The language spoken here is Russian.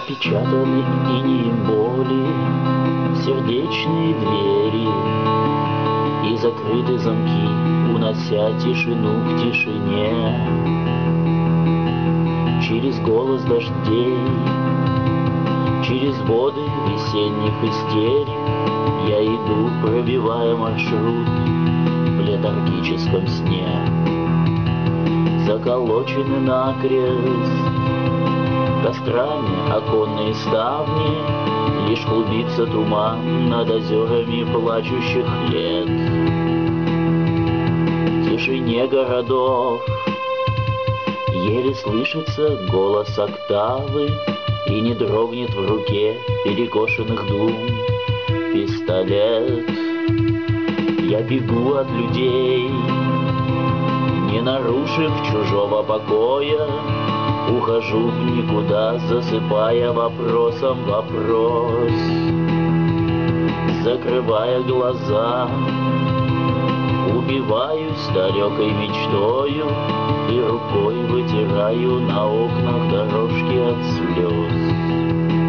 Запечатаны инеем боли сердечные двери, и закрыты замки, унося тишину к тишине. Через голос дождей, через воды весенних истерик я иду, пробивая маршрут в летаргическом сне. Заколочены накрест кострами оконные ставни, лишь клубится туман над озерами плачущих лет. В тишине городов еле слышится голос октавы, и не дрогнет в руке перекошенных дум пистолет. Я бегу от людей, не нарушив чужого покоя, ухожу в никуда, засыпая вопросом вопрос. Закрывая глаза, убиваюсь далекой мечтою и рукой вытираю на окнах дорожки от слез.